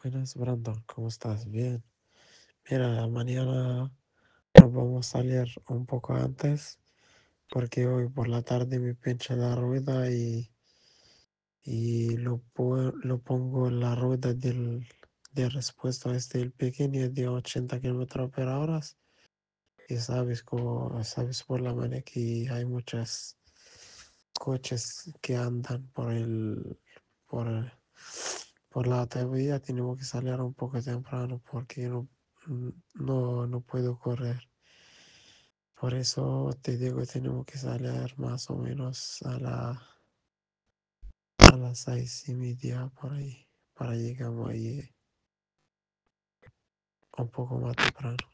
Buenas, Brandon, ¿cómo estás? Bien. Mira, mañana nos vamos a salir un poco antes porque hoy por la tarde me pincha la rueda y lo pongo en la rueda de respuesta el pequeño de 80 kilómetros por hora. Y sabes por la manera que hay muchos coches que andan por, el- por la autovía, tenemos que salir un poco temprano porque no puedo correr. Por eso te digo, tenemos que salir más o menos a las 6:30 por ahí, para llegar ahí un poco más temprano.